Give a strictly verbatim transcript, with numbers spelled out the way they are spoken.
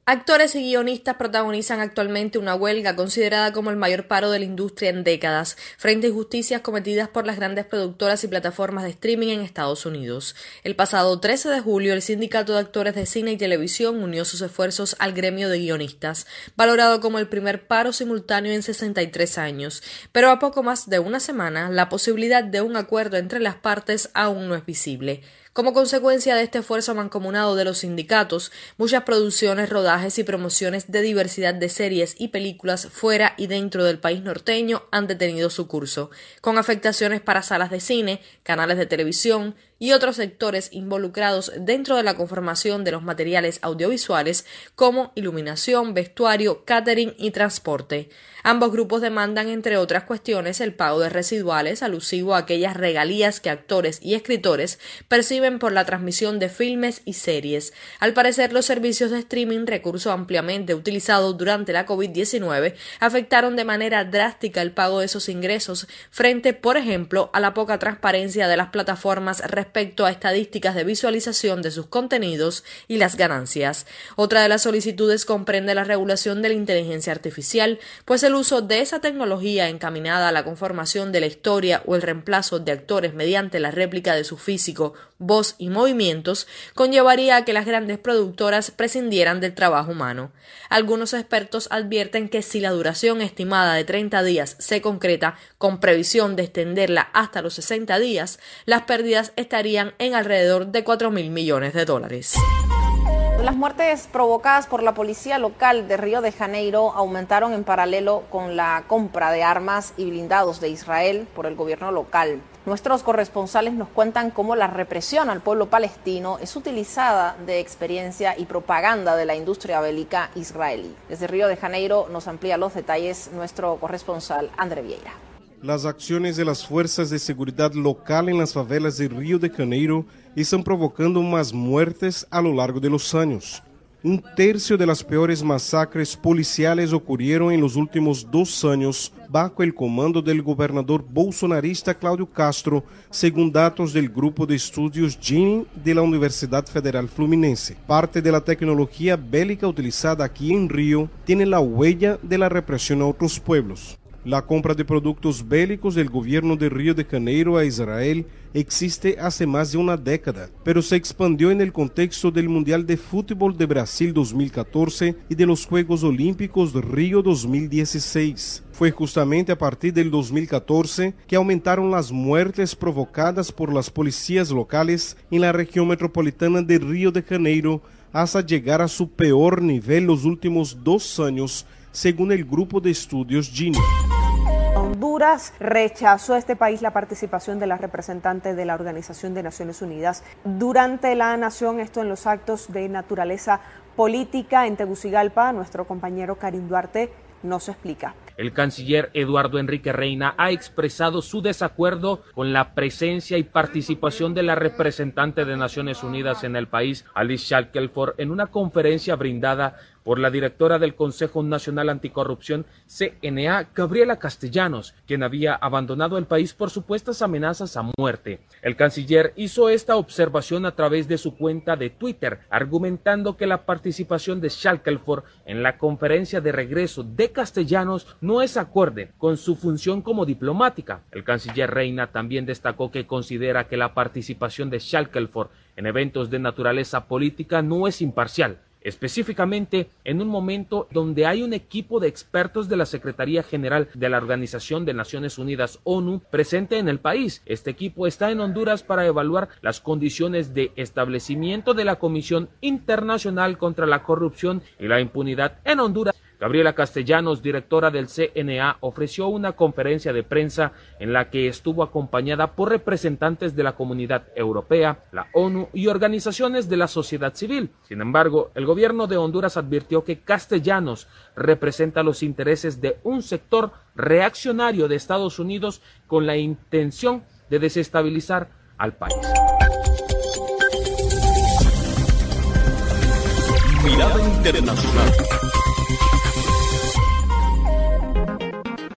Actores y guionistas protagonizan actualmente una huelga considerada como el mayor paro de la industria en décadas, frente a injusticias cometidas por las grandes productoras y plataformas de streaming en Estados Unidos. El pasado trece de julio, el Sindicato de Actores de Cine y Televisión unió sus esfuerzos al gremio de guionistas, valorado como el primer paro simultáneo en sesenta y tres años. Pero a poco más de una semana, la posibilidad de un acuerdo entre las partes aún no es visible. Como consecuencia de este esfuerzo mancomunado de los sindicatos, muchas producciones, rodajes y promociones de diversidad de series y películas fuera y dentro del país norteño han detenido su curso, con afectaciones para salas de cine, canales de televisión y otros sectores involucrados dentro de la conformación de los materiales audiovisuales como iluminación, vestuario, catering y transporte. Ambos grupos demandan, entre otras cuestiones, el pago de residuales alusivo a aquellas regalías que actores y escritores perciben por la transmisión de filmes y series. Al parecer, los servicios de streaming, recurso ampliamente utilizado durante la COVID diecinueve, afectaron de manera drástica el pago de esos ingresos frente, por ejemplo, a la poca transparencia de las plataformas respecto a estadísticas de visualización de sus contenidos y las ganancias. Otra de las solicitudes comprende la regulación de la inteligencia artificial, pues el uso de esa tecnología encaminada a la conformación de la historia o el reemplazo de actores mediante la réplica de su físico, voz y movimientos conllevaría a que las grandes productoras prescindieran del trabajo humano. Algunos expertos advierten que si la duración estimada de treinta días se concreta con previsión de extenderla hasta los sesenta días, las pérdidas estarían en alrededor de cuatro mil millones de dólares. Las muertes provocadas por la policía local de Río de Janeiro aumentaron en paralelo con la compra de armas y blindados de Israel por el gobierno local. Nuestros corresponsales nos cuentan cómo la represión al pueblo palestino es utilizada de experiencia y propaganda de la industria bélica israelí. Desde Río de Janeiro nos amplía los detalles nuestro corresponsal André Vieira. Las acciones de las fuerzas de seguridad local en las favelas de Río de Janeiro están provocando más muertes a lo largo de los años. Un tercio de las peores masacres policiales ocurrieron en los últimos dos años bajo el comando del gobernador bolsonarista Cláudio Castro, según datos del grupo de estudios Gini de la Universidad Federal Fluminense. Parte de la tecnología bélica utilizada aquí en Río tiene la huella de la represión a otros pueblos. La compra de productos bélicos del gobierno de Río de Janeiro a Israel existe hace más de una década, pero se expandió en el contexto del Mundial de Fútbol de Brasil dos mil catorce y de los Juegos Olímpicos Río dos mil dieciséis. Fue justamente a partir del dos mil catorce que aumentaron las muertes provocadas por las policías locales en la región metropolitana de Río de Janeiro hasta llegar a su peor nivel los últimos dos años, según el grupo de estudios Gini. Honduras rechazó a este país la participación de la representante de la Organización de Naciones Unidas durante la nación, esto en los actos de naturaleza política en Tegucigalpa. Nuestro compañero Karim Duarte nos explica. El canciller Eduardo Enrique Reina ha expresado su desacuerdo con la presencia y participación de la representante de Naciones Unidas en el país, Alice Shackelford, en una conferencia brindada por la directora del Consejo Nacional Anticorrupción, C N A, Gabriela Castellanos, quien había abandonado el país por supuestas amenazas a muerte. El canciller hizo esta observación a través de su cuenta de Twitter, argumentando que la participación de Shackelford en la conferencia de regreso de Castellanos no es acorde con su función como diplomática. El canciller Reina también destacó que considera que la participación de Shackelford en eventos de naturaleza política no es imparcial, específicamente en un momento donde hay un equipo de expertos de la Secretaría General de la Organización de Naciones Unidas, ONU, presente en el país. Este equipo está en Honduras para evaluar las condiciones de establecimiento de la Comisión Internacional contra la Corrupción y la Impunidad en Honduras. Gabriela Castellanos, directora del C N A, ofreció una conferencia de prensa en la que estuvo acompañada por representantes de la Comunidad Europea, la ONU y organizaciones de la sociedad civil. Sin embargo, el gobierno de Honduras advirtió que Castellanos representa los intereses de un sector reaccionario de Estados Unidos con la intención de desestabilizar al país. Mirada Internacional.